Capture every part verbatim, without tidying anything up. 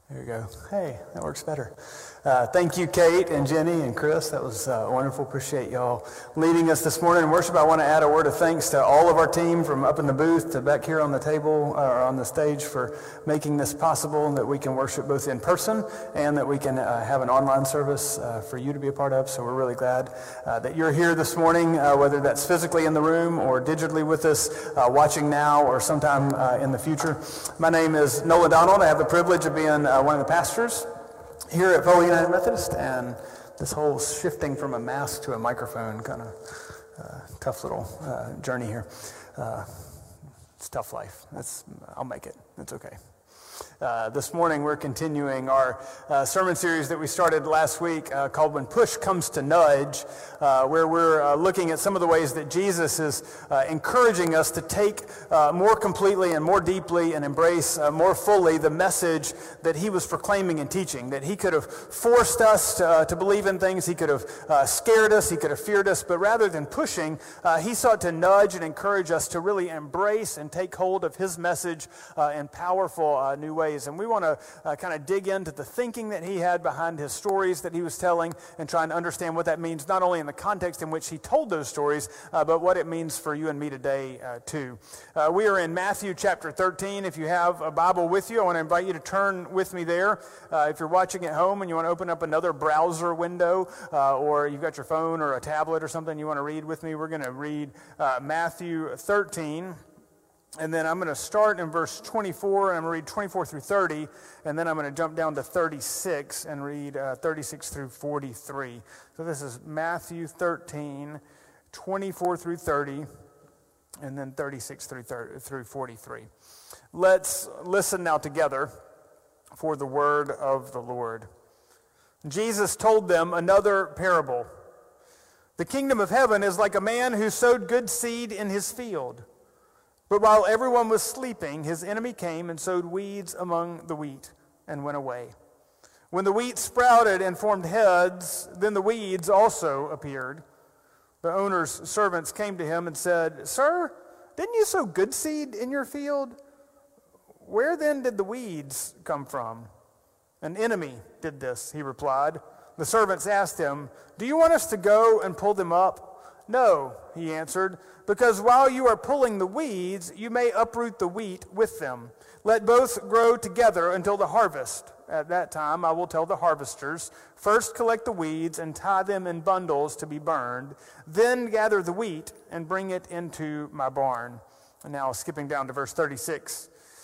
There you go. Hey, that works better. Uh, thank you, Kate and Jenny and Chris. That was uh, wonderful. Appreciate y'all leading us this morning in worship. I want to add a word of thanks to all of our team from up in the booth to back here on the table uh, or on the stage for making this possible, and that we can worship both in person and that we can uh, have an online service uh, for you to be a part of. So we're really glad uh, that you're here this morning, uh, whether that's physically in the room or digitally with us, uh, watching now or sometime uh, in the future. My name is Nolan Donald. I have the privilege of being uh, one of the pastors here at Foley United Methodist, and this whole shifting from a mask to a microphone kind of uh, tough little uh, journey here. Uh, it's tough life. It's, I'll make it. It's okay. Uh, this morning we're continuing our uh, sermon series that we started last week uh, called When Push Comes to Nudge, uh, where we're uh, looking at some of the ways that Jesus is uh, encouraging us to take uh, more completely and more deeply and embrace uh, more fully the message that he was proclaiming and teaching, that he could have forced us to, uh, to believe in things, he could have uh, scared us, he could have feared us, but rather than pushing, uh, he sought to nudge and encourage us to really embrace and take hold of his message uh, in powerful uh, new ways. And we want to uh, kind of dig into the thinking that he had behind his stories that he was telling and trying to understand what that means, not only in the context in which he told those stories, uh, but what it means for you and me today, uh, too. Uh, we are in Matthew chapter thirteen. If you have a Bible with you, I want to invite you to turn with me there. Uh, if you're watching at home and you want to open up another browser window, uh, or you've got your phone or a tablet or something you want to read with me, we're going to read uh, Matthew thirteen. And then I'm going to start in verse twenty-four, and I'm going to read twenty-four through thirty, and then I'm going to jump down to thirty-six and read uh, thirty-six through forty-three. So this is Matthew thirteen, twenty-four through thirty, and then thirty-six through thirty, through forty-three. Let's listen now together for the word of the Lord. Jesus told them another parable. The kingdom of heaven is like a man who sowed good seed in his field. But while everyone was sleeping, his enemy came and sowed weeds among the wheat and went away. When the wheat sprouted and formed heads, then the weeds also appeared. The owner's servants came to him and said, "Sir, didn't you sow good seed in your field? Where then did the weeds come from?" "An enemy did this," he replied. The servants asked him, "Do you want us to go and pull them up?" "No," he answered, "because while you are pulling the weeds, you may uproot the wheat with them. Let both grow together until the harvest. At that time I will tell the harvesters, first collect the weeds and tie them in bundles to be burned, then gather the wheat and bring it into my barn." And now skipping down to verse thirty-six.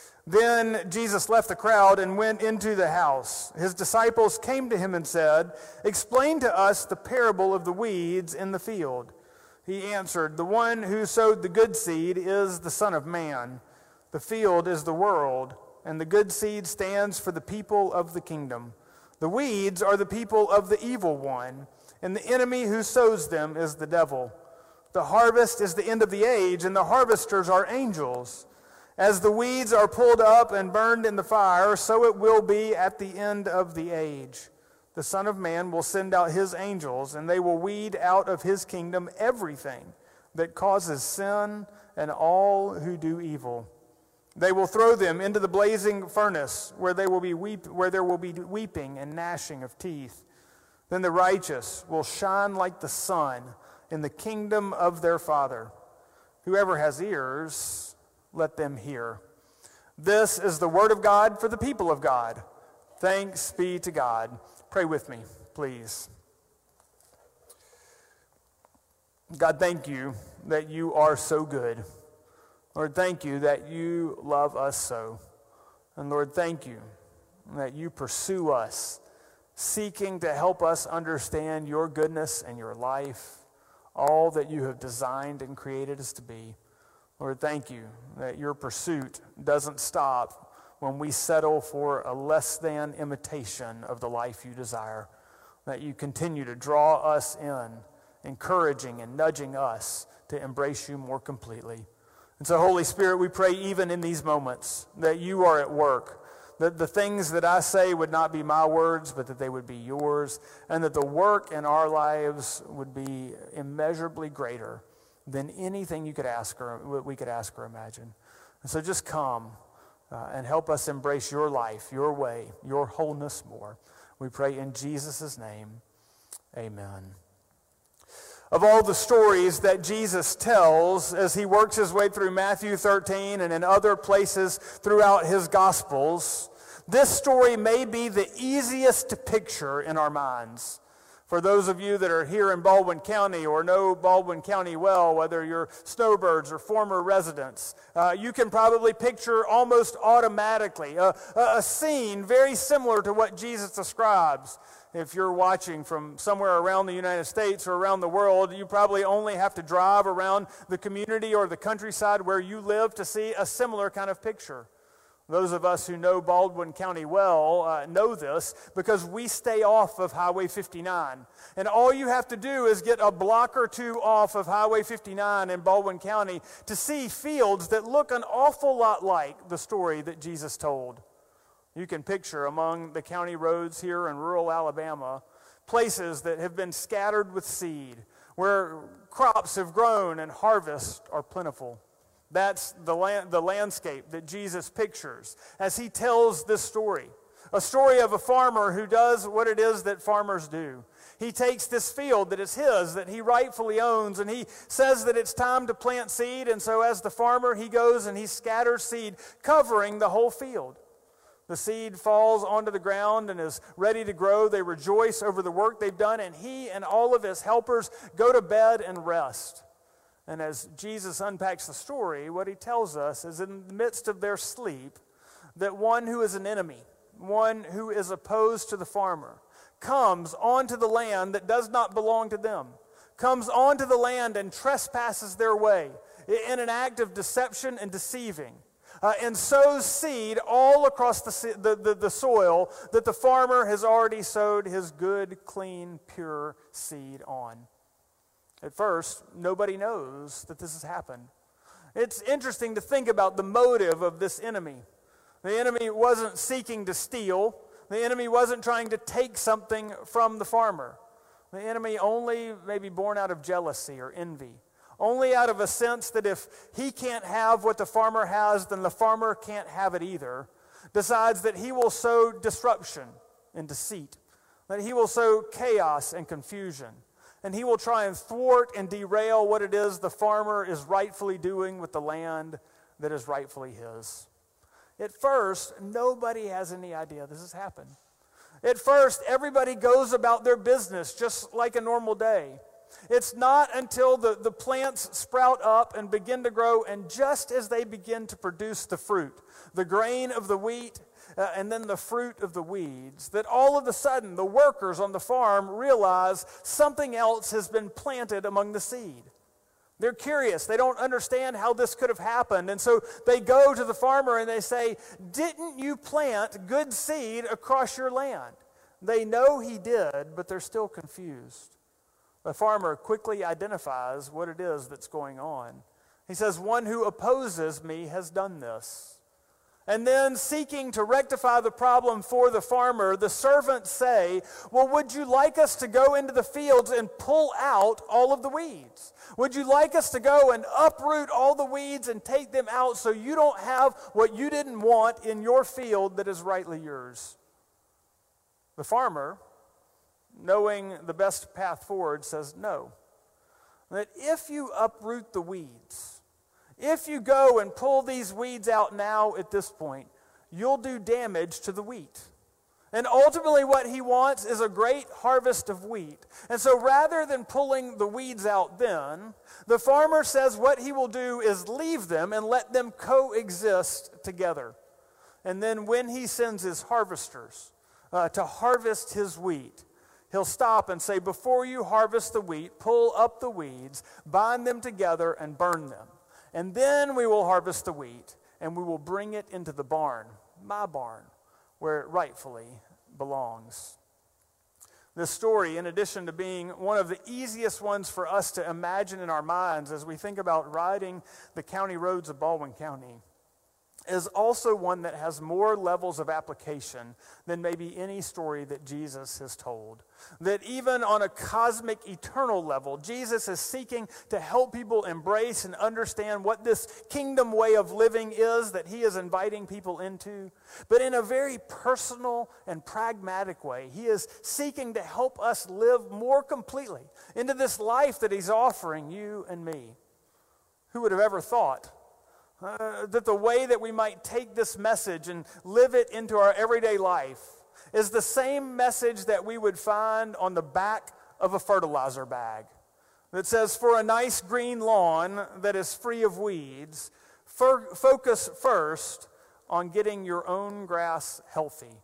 Then Jesus left the crowd and went into the house. His disciples came to him and said, "Explain to us the parable of the weeds in the field." He answered, "The one who sowed the good seed is the Son of Man. The field is the world, and the good seed stands for the people of the kingdom. The weeds are the people of the evil one, and the enemy who sows them is the devil. The harvest is the end of the age, and the harvesters are angels. As the weeds are pulled up and burned in the fire, so it will be at the end of the age. The Son of Man will send out his angels, and they will weed out of his kingdom everything that causes sin and all who do evil. They will throw them into the blazing furnace, where they will be weep, where there will be weeping and gnashing of teeth. Then the righteous will shine like the sun in the kingdom of their Father. Whoever has ears, let them hear." This is the word of God for the people of God. Thanks be to God. Pray with me, please. God, thank you that you are so good. Lord, thank you that you love us so. And Lord, thank you that you pursue us, seeking to help us understand your goodness and your life, all that you have designed and created us to be. Lord, thank you that your pursuit doesn't stop when we settle for a less than imitation of the life you desire, that you continue to draw us in, encouraging and nudging us to embrace you more completely. And so, Holy Spirit, we pray even in these moments that you are at work, that the things that I say would not be my words, but that they would be yours, and that the work in our lives would be immeasurably greater than anything you could ask or we could ask or imagine. And so just come. uh, and help us embrace your life, your way, your wholeness more. We pray in Jesus' name, amen. Of all the stories that Jesus tells as he works his way through Matthew thirteen and in other places throughout his Gospels, this story may be the easiest to picture in our minds. For those of you that are here in Baldwin County or know Baldwin County well, whether you're snowbirds or former residents, uh, you can probably picture almost automatically a, a scene very similar to what Jesus describes. If you're watching from somewhere around the United States or around the world, you probably only have to drive around the community or the countryside where you live to see a similar kind of picture. Those of us who know Baldwin County well uh, know this because we stay off of Highway fifty-nine. And all you have to do is get a block or two off of Highway fifty-nine in Baldwin County to see fields that look an awful lot like the story that Jesus told. You can picture among the county roads here in rural Alabama places that have been scattered with seed, where crops have grown and harvests are plentiful. That's the land, the landscape that Jesus pictures as he tells this story. A story of a farmer who does what it is that farmers do. He takes this field that is his, that he rightfully owns, and he says that it's time to plant seed, and so as the farmer, he goes and he scatters seed, covering the whole field. The seed falls onto the ground and is ready to grow. They rejoice over the work they've done, and he and all of his helpers go to bed and rest. And as Jesus unpacks the story, what he tells us is in the midst of their sleep, that one who is an enemy, one who is opposed to the farmer, comes onto the land that does not belong to them, comes onto the land and trespasses their way in an act of deception and deceiving, uh, and sows seed all across the, the, the, the soil that the farmer has already sowed his good, clean, pure seed on. At first, nobody knows that this has happened. It's interesting to think about the motive of this enemy. The enemy wasn't seeking to steal. The enemy wasn't trying to take something from the farmer. The enemy only may be born out of jealousy or envy. Only out of a sense that if he can't have what the farmer has, then the farmer can't have it either. Decides that he will sow disruption and deceit. That he will sow chaos and confusion. And he will try and thwart and derail what it is the farmer is rightfully doing with the land that is rightfully his. At first, nobody has any idea this has happened. At first, everybody goes about their business just like a normal day. It's not until the, the plants sprout up and begin to grow, and just as they begin to produce the fruit, the grain of the wheat, Uh, and then the fruit of the weeds, that all of a sudden the workers on the farm realize something else has been planted among the seed. They're curious. They don't understand how this could have happened. And so they go to the farmer and they say, "Didn't you plant good seed across your land?" They know he did, but they're still confused. The farmer quickly identifies what it is that's going on. He says, "One who opposes me has done this." And then, seeking to rectify the problem for the farmer, the servants say, "Well, would you like us to go into the fields and pull out all of the weeds? Would you like us to go and uproot all the weeds and take them out so you don't have what you didn't want in your field that is rightly yours?" The farmer, knowing the best path forward, says no. That if you uproot the weeds, if you go and pull these weeds out now at this point, you'll do damage to the wheat. And ultimately what he wants is a great harvest of wheat. And so rather than pulling the weeds out then, the farmer says what he will do is leave them and let them coexist together. And then when he sends his harvesters uh, to harvest his wheat, he'll stop and say, "Before you harvest the wheat, pull up the weeds, bind them together, and burn them. And then we will harvest the wheat, and we will bring it into the barn, my barn, where it rightfully belongs." This story, in addition to being one of the easiest ones for us to imagine in our minds as we think about riding the county roads of Baldwin County, is also one that has more levels of application than maybe any story that Jesus has told. That even on a cosmic, eternal level, Jesus is seeking to help people embrace and understand what this kingdom way of living is that he is inviting people into. But in a very personal and pragmatic way, he is seeking to help us live more completely into this life that he's offering you and me. Who would have ever thought Uh, that the way that we might take this message and live it into our everyday life is the same message that we would find on the back of a fertilizer bag that says, for a nice green lawn that is free of weeds, fir- focus first on getting your own grass healthy.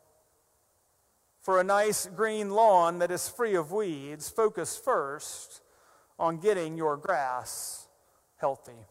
For a nice green lawn that is free of weeds, focus first on getting your grass healthy.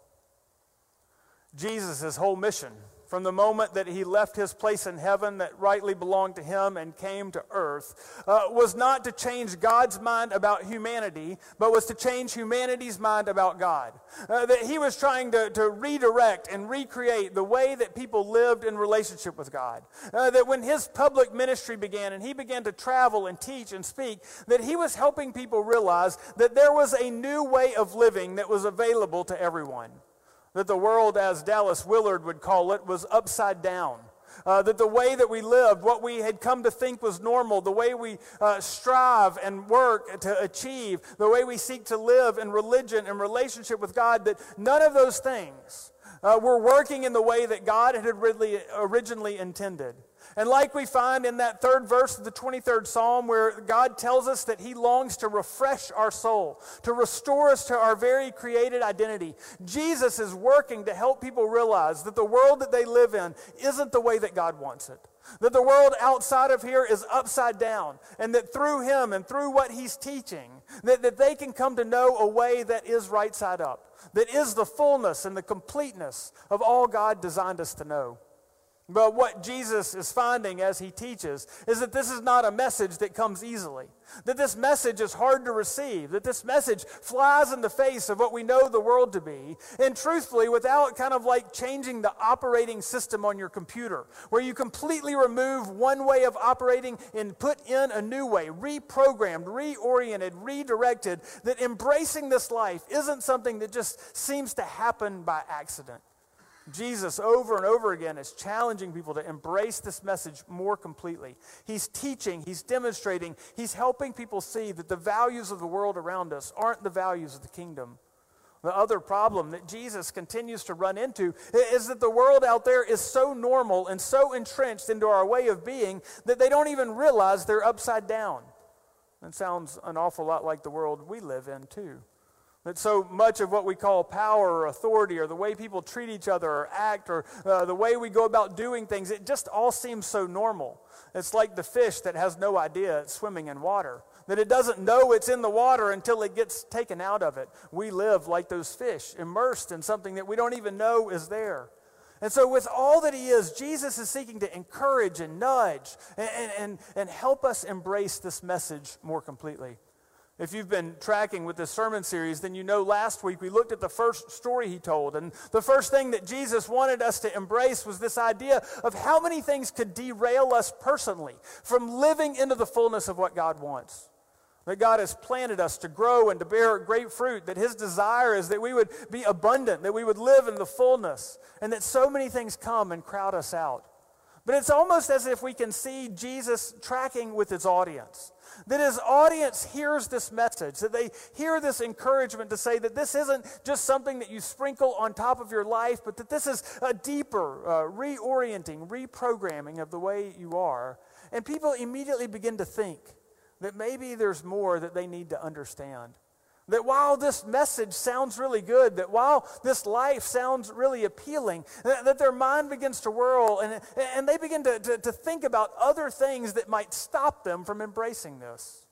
Jesus' whole mission, from the moment that he left his place in heaven that rightly belonged to him and came to earth, uh, was not to change God's mind about humanity, but was to change humanity's mind about God. Uh, that he was trying to, to redirect and recreate the way that people lived in relationship with God. Uh, that when his public ministry began and he began to travel and teach and speak, that he was helping people realize that there was a new way of living that was available to everyone. That the world, as Dallas Willard would call it, was upside down. Uh, that the way that we lived, what we had come to think was normal, the way we uh, strive and work to achieve, the way we seek to live in religion and relationship with God, that none of those things uh, were working in the way that God had really originally intended. And like we find in that third verse of the twenty-third Psalm, where God tells us that he longs to refresh our soul, to restore us to our very created identity, Jesus is working to help people realize that the world that they live in isn't the way that God wants it. That the world outside of here is upside down, and that through him and through what he's teaching, that, that they can come to know a way that is right side up, that is the fullness and the completeness of all God designed us to know. But what Jesus is finding as he teaches is that this is not a message that comes easily. That this message is hard to receive. That this message flies in the face of what we know the world to be. And truthfully, without kind of like changing the operating system on your computer, where you completely remove one way of operating and put in a new way, reprogrammed, reoriented, redirected, that embracing this life isn't something that just seems to happen by accident. Jesus over and over again is challenging people to embrace this message more completely. He's teaching, he's demonstrating, he's helping people see that the values of the world around us aren't the values of the kingdom. The other problem that Jesus continues to run into is that the world out there is so normal and so entrenched into our way of being that they don't even realize they're upside down. That sounds an awful lot like the world we live in too. That so much of what we call power or authority or the way people treat each other or act or uh, the way we go about doing things, it just all seems so normal. It's like the fish that has no idea it's swimming in water. That it doesn't know it's in the water until it gets taken out of it. We live like those fish, immersed in something that we don't even know is there. And so with all that he is, Jesus is seeking to encourage and nudge and, and, and help us embrace this message more completely. If you've been tracking with this sermon series, then you know last week we looked at the first story he told. And the first thing that Jesus wanted us to embrace was this idea of how many things could derail us personally from living into the fullness of what God wants. That God has planted us to grow and to bear great fruit, that his desire is that we would be abundant, that we would live in the fullness, and that so many things come and crowd us out. But it's almost as if we can see Jesus tracking with his audience. That his audience hears this message, that they hear this encouragement to say that this isn't just something that you sprinkle on top of your life, but that this is a deeper uh, reorienting, reprogramming of the way you are. And people immediately begin to think that maybe there's more that they need to understand. That while this message sounds really good, that while this life sounds really appealing, that, that their mind begins to whirl and, and they begin to, to, to think about other things that might stop them from embracing this.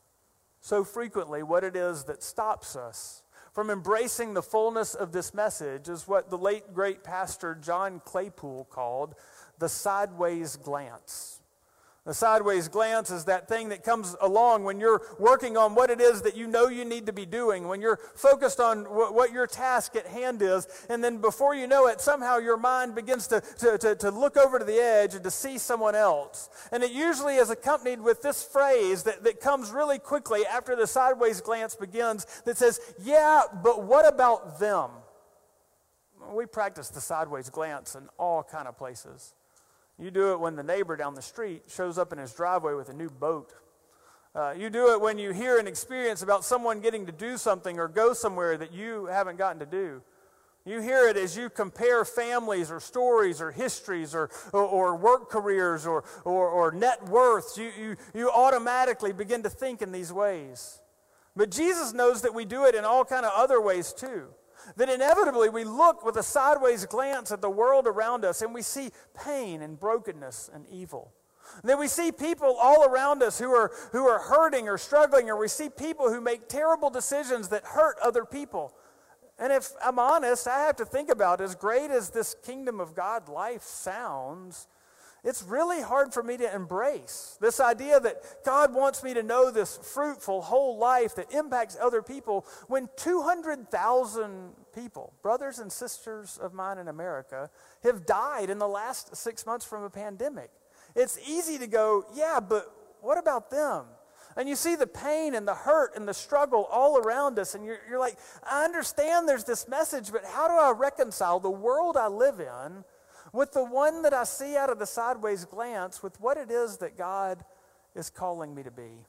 So frequently, what it is that stops us from embracing the fullness of this message is what the late great pastor John Claypool called the sideways glance. The sideways glance is that thing that comes along when you're working on what it is that you know you need to be doing, when you're focused on wh- what your task at hand is, and then before you know it, somehow your mind begins to, to, to, to look over to the edge and to see someone else. And it usually is accompanied with this phrase that, that comes really quickly after the sideways glance begins that says, yeah, but what about them? We practice the sideways glance in all kind of places. You do it when the neighbor down the street shows up in his driveway with a new boat. Uh, you do it when you hear an experience about someone getting to do something or go somewhere that you haven't gotten to do. You hear it as you compare families or stories or histories or, or, or work careers or, or, or net worths. You, you, you automatically begin to think in these ways. But Jesus knows that we do it in all kind of other ways too. That inevitably we look with a sideways glance at the world around us and we see pain and brokenness and evil. That we see people all around us who are, who are hurting or struggling, or we see people who make terrible decisions that hurt other people. And if I'm honest, I have to think about, as great as this kingdom of God life sounds, it's really hard for me to embrace this idea that God wants me to know this fruitful whole life that impacts other people when two hundred thousand people, brothers and sisters of mine in America, have died in the last six months from a pandemic. It's easy to go, yeah, but what about them? And you see the pain and the hurt and the struggle all around us, and you're, you're like, I understand there's this message, but how do I reconcile the world I live in with the one that I see out of the sideways glance with what it is that God is calling me to be?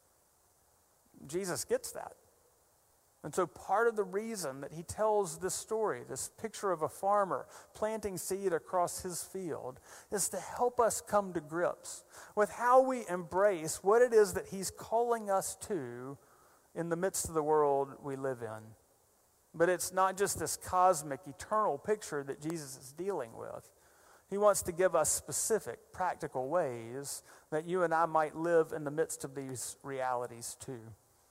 Jesus gets that. And so part of the reason that he tells this story, this picture of a farmer planting seed across his field, is to help us come to grips with how we embrace what it is that he's calling us to in the midst of the world we live in. But it's not just this cosmic, eternal picture that Jesus is dealing with. He wants to give us specific, practical ways that you and I might live in the midst of these realities too.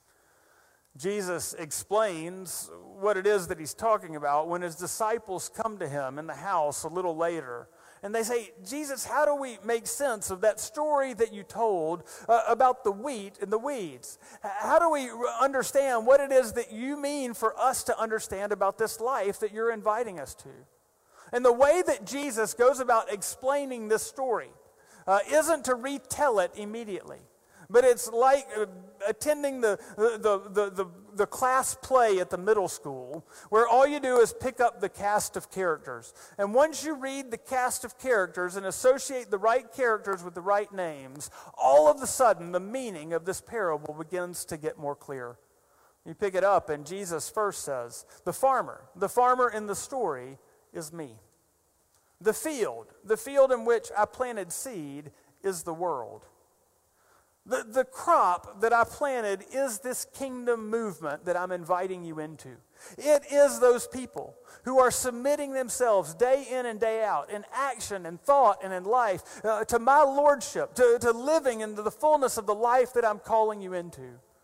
Jesus explains what it is that he's talking about when his disciples come to him in the house a little later. And they say, Jesus, how do we make sense of that story that you told uh, about the wheat and the weeds? How do we understand what it is that you mean for us to understand about this life that you're inviting us to? And the way that Jesus goes about explaining this story uh, isn't to retell it immediately. But it's like uh, attending the, the, the, the, the class play at the middle school, where all you do is pick up the cast of characters. And once you read the cast of characters and associate the right characters with the right names, all of a sudden the meaning of this parable begins to get more clear. You pick it up and Jesus first says, the farmer, the farmer in the story is me. The field, the field in which I planted seed is the world. The, the crop that I planted is this kingdom movement that I'm inviting you into. It is those people who are submitting themselves day in and day out in action and thought and in life uh, to my lordship, to, to living into the fullness of the life that I'm calling you into.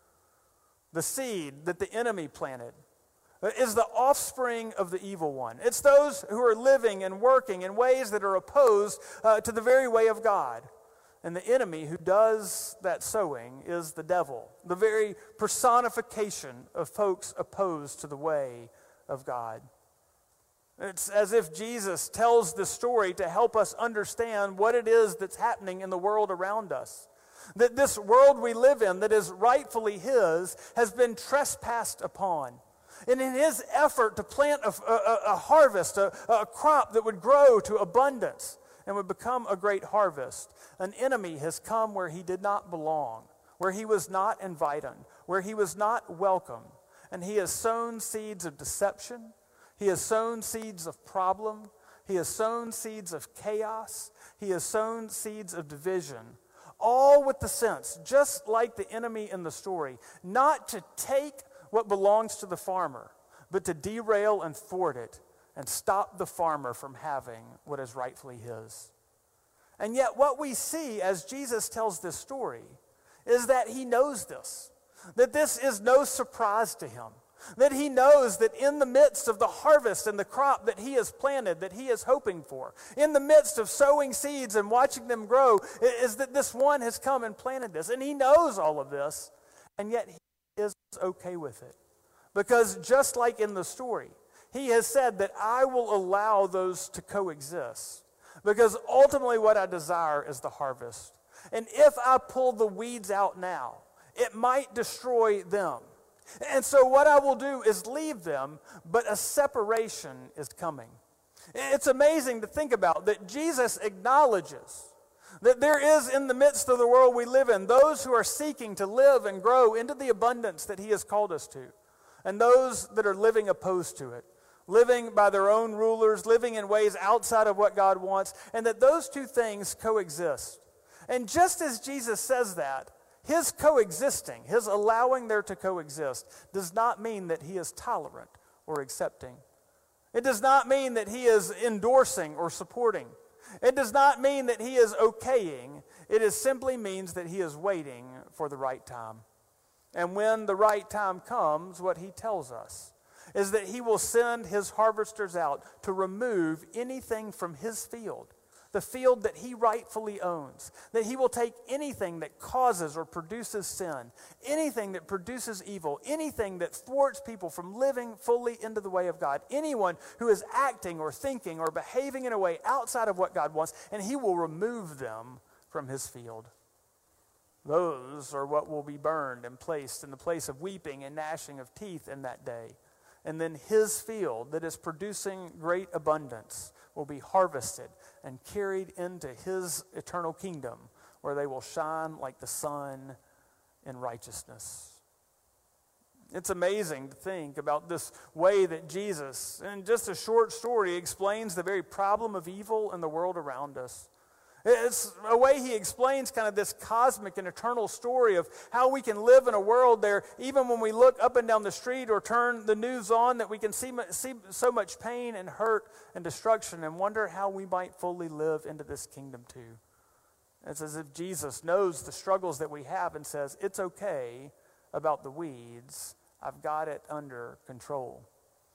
The seed that the enemy planted is the offspring of the evil one. It's those who are living and working in ways that are opposed uh, to the very way of God. And the enemy who does that sowing is the devil, the very personification of folks opposed to the way of God. It's as if Jesus tells this story to help us understand what it is that's happening in the world around us. That this world we live in that is rightfully his has been trespassed upon. And in his effort to plant a, a, a harvest, a, a crop that would grow to abundance and would become a great harvest, an enemy has come where he did not belong, where he was not invited, where he was not welcome. And he has sown seeds of deception. He has sown seeds of problem. He has sown seeds of chaos. He has sown seeds of division. All with the sense, just like the enemy in the story, not to take what belongs to the farmer, but to derail and thwart it and stop the farmer from having what is rightfully his. And yet what we see as Jesus tells this story is that he knows this, that this is no surprise to him, That he knows that in the midst of the harvest and the crop that he has planted, that he is hoping for, in the midst of sowing seeds and watching them grow, is that this one has come and planted this. And he knows all of this, and yet he is okay with it. Because just like in the story, he has said that I will allow those to coexist. Because ultimately what I desire is the harvest. And if I pull the weeds out now, it might destroy them. And so what I will do is leave them, but a separation is coming. It's amazing to think about that Jesus acknowledges that there is in the midst of the world we live in those who are seeking to live and grow into the abundance that he has called us to, and those that are living opposed to it, living by their own rulers, living in ways outside of what God wants, and that those two things coexist. And just as Jesus says that, his coexisting, his allowing there to coexist, does not mean that he is tolerant or accepting. It does not mean that he is endorsing or supporting. It does not mean that he is okaying. It is simply means that he is waiting for the right time. And when the right time comes, what he tells us is that he will send his harvesters out to remove anything from his field, the field that he rightfully owns, that he will take anything that causes or produces sin, anything that produces evil, anything that thwarts people from living fully into the way of God, anyone who is acting or thinking or behaving in a way outside of what God wants, and he will remove them from his field. Those are what will be burned and placed in the place of weeping and gnashing of teeth in that day. And then his field that is producing great abundance will be harvested and carried into his eternal kingdom, where they will shine like the sun in righteousness. It's amazing to think about this way that Jesus, in just a short story, explains the very problem of evil in the world around us. It's a way he explains kind of this cosmic and eternal story of how we can live in a world there, even when we look up and down the street or turn the news on, that we can see, see so much pain and hurt and destruction and wonder how we might fully live into this kingdom too. It's as if Jesus knows the struggles that we have and says, it's okay about the weeds. I've got it under control.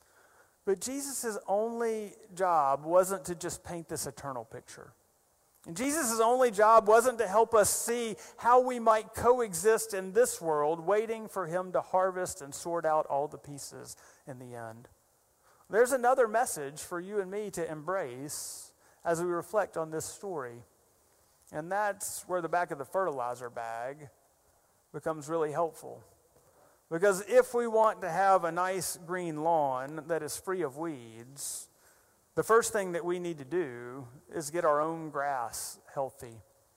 But Jesus' only job wasn't to just paint this eternal picture. And Jesus' only job wasn't to help us see how we might coexist in this world, waiting for him to harvest and sort out all the pieces in the end. There's another message for you and me to embrace as we reflect on this story. And that's where the back of the fertilizer bag becomes really helpful. Because if we want to have a nice green lawn that is free of weeds, the first thing that we need to do is get our own grass healthy.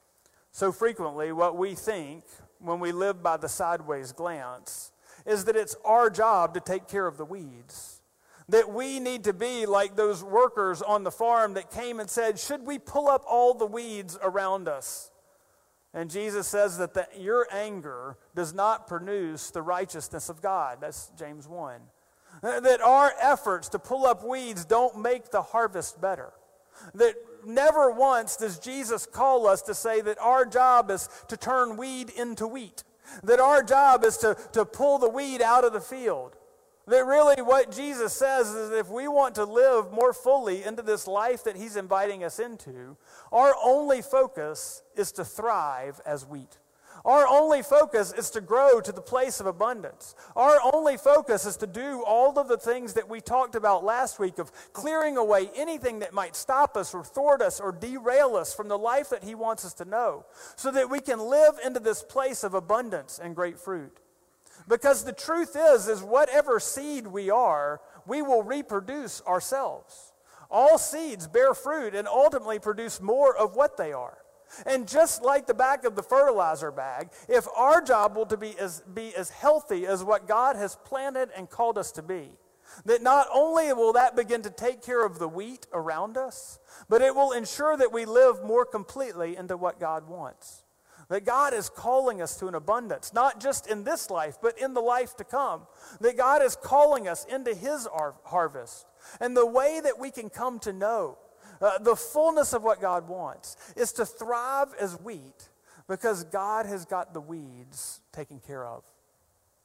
So frequently, what we think when we live by the sideways glance is that it's our job to take care of the weeds. That we need to be like those workers on the farm that came and said, should we pull up all the weeds around us? And Jesus says that the, your anger does not produce the righteousness of God. That's James one. That our efforts to pull up weeds don't make the harvest better. That never once does Jesus call us to say that our job is to turn weed into wheat. That our job is to, to pull the weed out of the field. That really what Jesus says is that if we want to live more fully into this life that he's inviting us into, our only focus is to thrive as wheat. Our only focus is to grow to the place of abundance. Our only focus is to do all of the things that we talked about last week of clearing away anything that might stop us or thwart us or derail us from the life that he wants us to know, so that we can live into this place of abundance and great fruit. Because the truth is, is whatever seed we are, we will reproduce ourselves. All seeds bear fruit and ultimately produce more of what they are. And just like the back of the fertilizer bag, if our job will to be as, be as healthy as what God has planted and called us to be, that not only will that begin to take care of the wheat around us, but it will ensure that we live more completely into what God wants. That God is calling us to an abundance, not just in this life, but in the life to come. That God is calling us into his har- harvest. And the way that we can come to know Uh, the fullness of what God wants is to thrive as wheat, because God has got the weeds taken care of.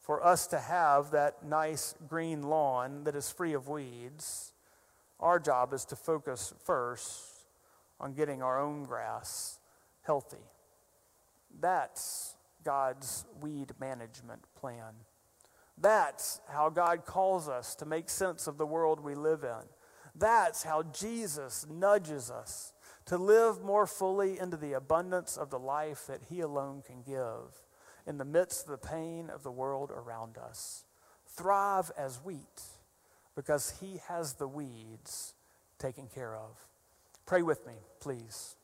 for us to have that nice green lawn that is free of weeds, our job is to focus first on getting our own grass healthy. That's God's weed management plan. That's how God calls us to make sense of the world we live in. That's how Jesus nudges us to live more fully into the abundance of the life that he alone can give in the midst of the pain of the world around us. Thrive as wheat because he has the weeds taken care of. Pray with me, please.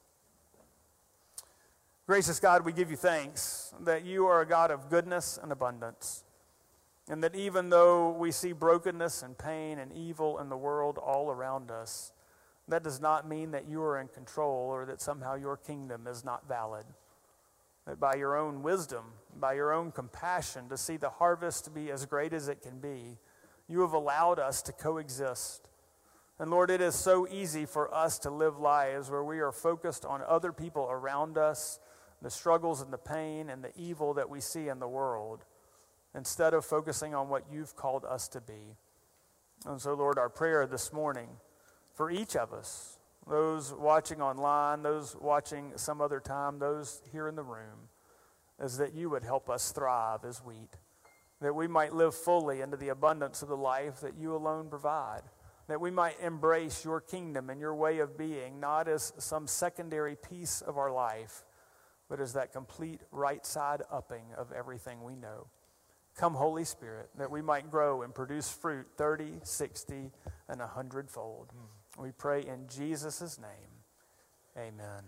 Gracious God, we give you thanks that you are a God of goodness and abundance, and that even though we see brokenness and pain and evil in the world all around us, that does not mean that you are in control or that somehow your kingdom is not valid. That by your own wisdom, by your own compassion to see the harvest to be as great as it can be, you have allowed us to coexist. And Lord, it is so easy for us to live lives where we are focused on other people around us, the struggles and the pain and the evil that we see in the world, instead of focusing on what you've called us to be. And so, Lord, our prayer this morning for each of us, those watching online, those watching some other time, those here in the room, is that you would help us thrive as wheat, that we might live fully into the abundance of the life that you alone provide, that we might embrace your kingdom and your way of being, not as some secondary piece of our life, but as that complete right side upping of everything we know. Come, Holy Spirit, that we might grow and produce fruit thirty, sixty, and a hundredfold. Mm. We pray in Jesus' name. Amen.